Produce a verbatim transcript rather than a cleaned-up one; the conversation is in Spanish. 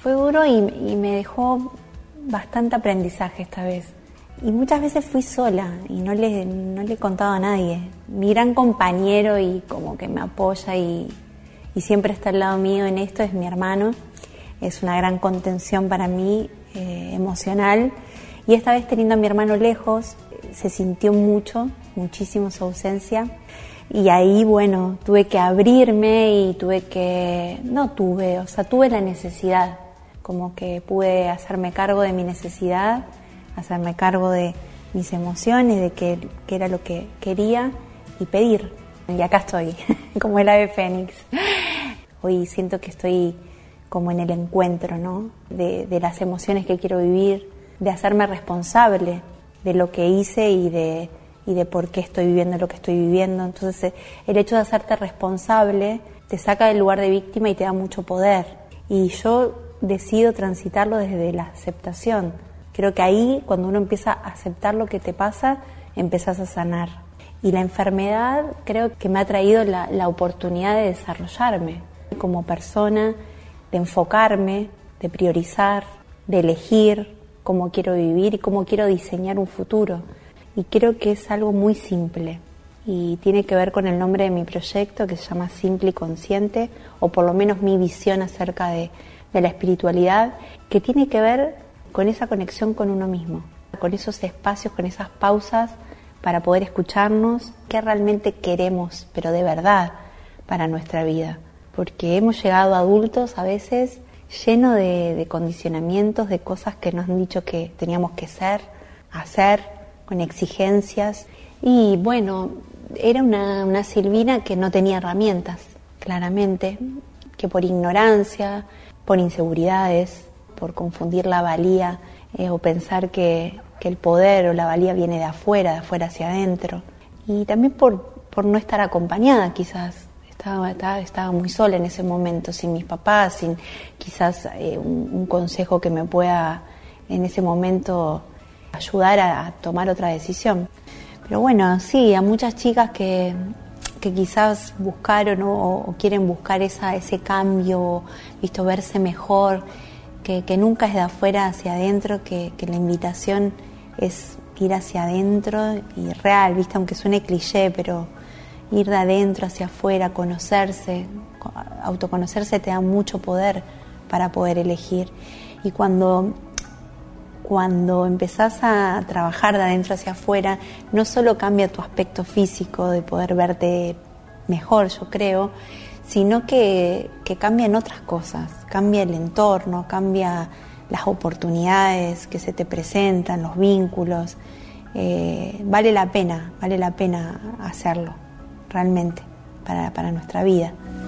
Fue duro y, y me dejó bastante aprendizaje esta vez. Y muchas veces fui sola y no le, no le he contado a nadie. Mi gran compañero y como que me apoya y, y siempre está al lado mío en esto es mi hermano. Es una gran contención para mí, eh, emocional. Y esta vez teniendo a mi hermano lejos, se sintió mucho, muchísimo su ausencia. Y ahí, bueno, tuve que abrirme y tuve que... No tuve, o sea, tuve la necesidad. Como que pude hacerme cargo de mi necesidad, hacerme cargo de mis emociones, de qué, qué era lo que quería y pedir. Y acá estoy, como el ave fénix. Hoy siento que estoy como en el encuentro, ¿no? De, de las emociones que quiero vivir, de hacerme responsable de lo que hice y de, y de por qué estoy viviendo lo que estoy viviendo. Entonces, el hecho de hacerte responsable te saca del lugar de víctima y te da mucho poder. Y yo decido transitarlo desde la aceptación. Creo que ahí, cuando uno empieza a aceptar lo que te pasa, empezás a sanar. Y la enfermedad creo que me ha traído la, la oportunidad de desarrollarme como persona, de enfocarme, de priorizar, de elegir cómo quiero vivir y cómo quiero diseñar un futuro. Y creo que es algo muy simple y tiene que ver con el nombre de mi proyecto, que se llama Simple y Consciente, o por lo menos mi visión acerca de de la espiritualidad, que tiene que ver con esa conexión con uno mismo, con esos espacios, con esas pausas para poder escucharnos qué realmente queremos, pero de verdad, para nuestra vida. Porque hemos llegado adultos a veces llenos de, de condicionamientos, de cosas que nos han dicho que teníamos que ser, hacer, con exigencias. Y bueno, era una, una Silvina que no tenía herramientas, claramente, que por ignorancia, por inseguridades, por confundir la valía eh, o pensar que, que el poder o la valía viene de afuera, de afuera hacia adentro. Y también por, por no estar acompañada quizás. Estaba, estaba, estaba muy sola en ese momento, sin mis papás, sin quizás eh, un, un consejo que me pueda en ese momento ayudar a, a tomar otra decisión. Pero bueno, sí, a muchas chicas que... que quizás buscaron o, o quieren buscar esa, ese cambio, visto, verse mejor, que, que nunca es de afuera hacia adentro, que, que la invitación es ir hacia adentro y real, viste, aunque suene cliché, pero ir de adentro hacia afuera, conocerse, autoconocerse te da mucho poder para poder elegir. Y cuando... Cuando empezás a trabajar de adentro hacia afuera, no solo cambia tu aspecto físico de poder verte mejor, yo creo, sino que, que cambian otras cosas. Cambia el entorno, cambia las oportunidades que se te presentan, los vínculos. Eh, vale la pena, vale la pena hacerlo, realmente, para, para nuestra vida.